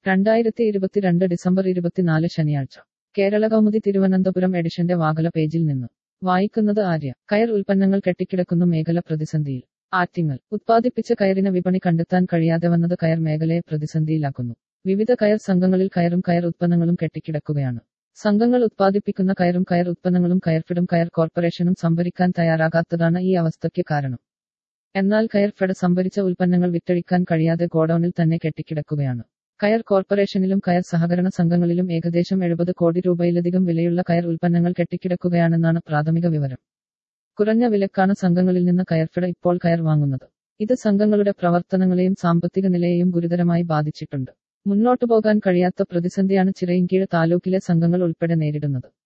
2022 December 24 ശനിയാഴ്ച കേരള കൗമുദി തിരുവനന്തപുരം എഡിഷന്റെ വാകല പേജിൽ നിന്ന് വായിക്കുന്നത് ആര്യ. കയർ ഉൽപ്പന്നങ്ങൾ കെട്ടിക്കിടക്കുന്നു, മേഖല പ്രതിസന്ധിയിൽ. ആറ്റിങ്ങൽ. ഉത്പാദിപ്പിച്ച കയറിന് വിപണി കണ്ടെത്താൻ കഴിയാതെ വന്നത് കയർ മേഖലയെ പ്രതിസന്ധിയിലാക്കുന്നു. വിവിധ കയർ സംഘങ്ങളിൽ കയറും കയർ ഉത്പന്നങ്ങളും കെട്ടിക്കിടക്കുകയാണ്. സംഘങ്ങൾ ഉത്പാദിപ്പിക്കുന്ന കയറും കയർ ഉത്പന്നങ്ങളും കയർഫെഡും കയർ കോർപ്പറേഷനും സംഭരിക്കാൻ തയ്യാറാകാത്തതാണ് ഈ അവസ്ഥയ്ക്ക് കാരണം. എന്നാൽ കയർഫെഡ് സംഭരിച്ച ഉൽപ്പന്നങ്ങൾ വിറ്റഴിക്കാൻ കഴിയാതെ ഗോഡൌണിൽ തന്നെ കെട്ടിക്കിടക്കുകയാണ്. കയർ കോർപ്പറേഷനിലും കയർ സഹകരണ സംഘങ്ങളിലും ഏകദേശം 70 കോടി രൂപയിലധികം വിലയുള്ള കയർ ഉൽപ്പന്നങ്ങൾ കെട്ടിക്കിടക്കുകയാണെന്നാണ് പ്രാഥമിക വിവരം. കുറഞ്ഞ വിലക്കാണ് സംഘങ്ങളിൽ നിന്ന് കയർഫെഡ് ഇപ്പോൾ കയർ വാങ്ങുന്നത്. ഇത് സംഘങ്ങളുടെ പ്രവർത്തനങ്ങളെയും സാമ്പത്തിക നിലയെയും ഗുരുതരമായി ബാധിച്ചിട്ടുണ്ട്. മുന്നോട്ടു പോകാൻ കഴിയാത്ത പ്രതിസന്ധിയാണ് ചിറയിൻകീഴ് താലൂക്കിലെ സംഘങ്ങൾ ഉൾപ്പെടെ നേരിടുന്നത്.